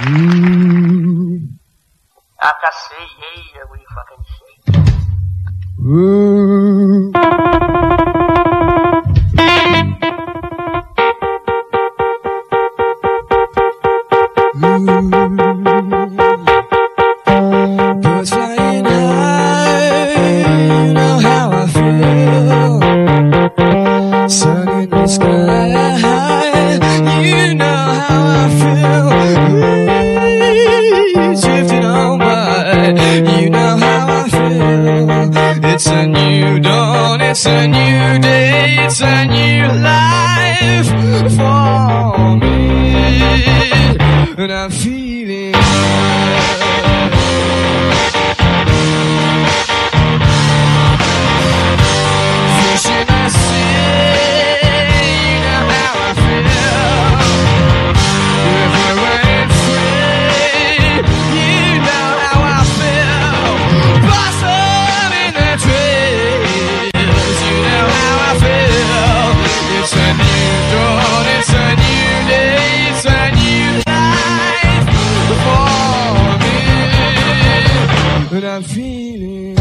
I can say, yeah, we fucking say. Birds flying high, you know how I feel. Sun in the sky, you know how I feel. Drifting on by, you know how I feel. It's a new dawn, it's a new day, it's a new life for me. And I'm feeling fish in the sea, you know how I feel. River running free, you know how I feel. Blossom in the trees, you know how I feel. It's a new dawn, it's a new day, it's a new life for me. And I'm feeling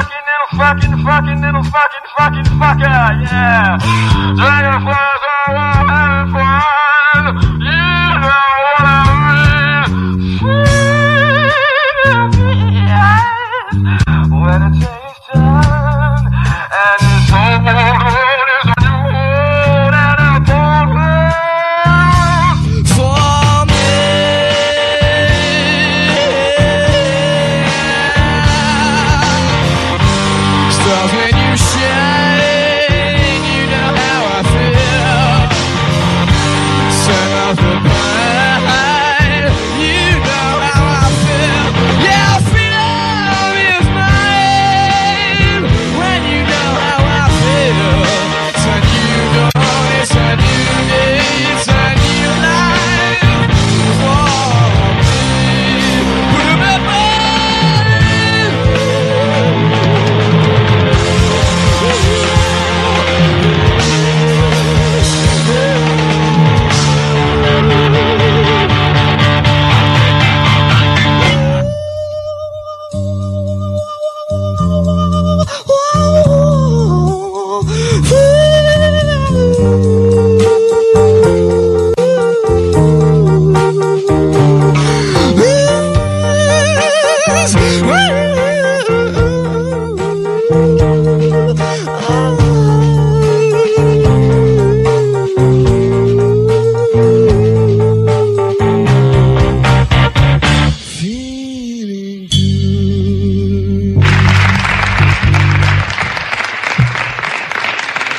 fucking little fucker, yeah.